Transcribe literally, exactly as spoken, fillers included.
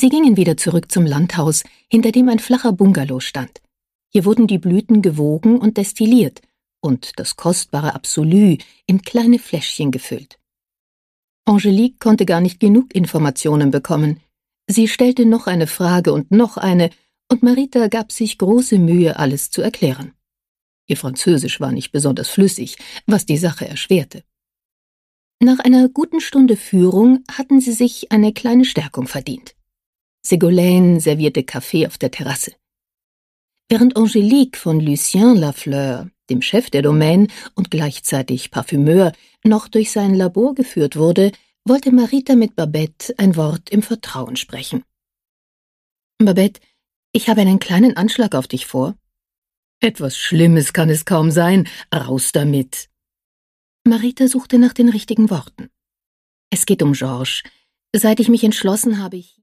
Sie gingen wieder zurück zum Landhaus, hinter dem ein flacher Bungalow stand. Hier wurden die Blüten gewogen und destilliert und das kostbare Absolu in kleine Fläschchen gefüllt. Angelique konnte gar nicht genug Informationen bekommen. Sie stellte noch eine Frage und noch eine, und Marita gab sich große Mühe, alles zu erklären. Ihr Französisch war nicht besonders flüssig, was die Sache erschwerte. Nach einer guten Stunde Führung hatten sie sich eine kleine Stärkung verdient. Ségolène servierte Kaffee auf der Terrasse. Während Angelique von Lucien Lafleur, dem Chef der Domaine und gleichzeitig Parfümeur, noch durch sein Labor geführt wurde, wollte Marita mit Babette ein Wort im Vertrauen sprechen. »Babette, ich habe einen kleinen Anschlag auf dich vor.« »Etwas Schlimmes kann es kaum sein. Raus damit!« Marita suchte nach den richtigen Worten. »Es geht um Georges. Seit ich mich entschlossen habe, ich